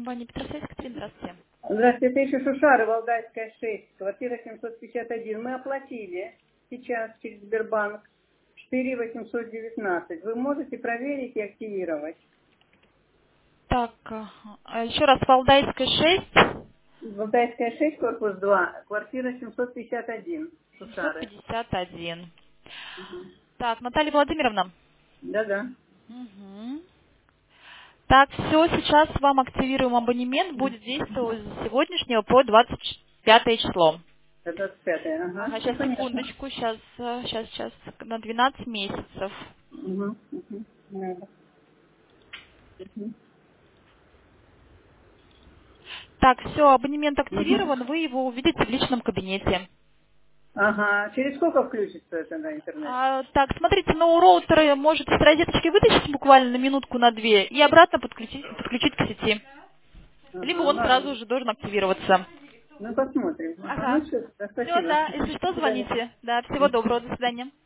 компания Петросвязь. Екатерина, здравствуйте. Здравствуйте, это еще Шушара, Валдайская, 6, квартира 751. Мы оплатили сейчас через Сбербанк 4819. Вы можете проверить и активировать? Так, еще раз, Валдайская 6, Валдайская, 6, корпус 2, квартира 751, Шушары. 751. Угу. Так, Наталья Владимировна. Да-да. Мгм. Так, все, сейчас вам активируем абонемент, будет действовать с сегодняшнего по 25 число. Это 25, ага, Ага, все сейчас, понятно. секундочку, сейчас, на 12 месяцев. Угу. Угу. Надо. Угу. Так, все, абонемент Угу. активирован, вы его увидите в личном кабинете. Ага, через сколько включится это на интернет? Так, смотрите, но у роутера можете с розеточки вытащить буквально на минутку, на две, и обратно подключить к сети. Либо Ага, он ладно. сразу же должен активироваться. Ну, посмотрим. Ага, Ага. ну, все, Все, спасибо. да, если До что, свидания. звоните. Да, всего доброго, до свидания.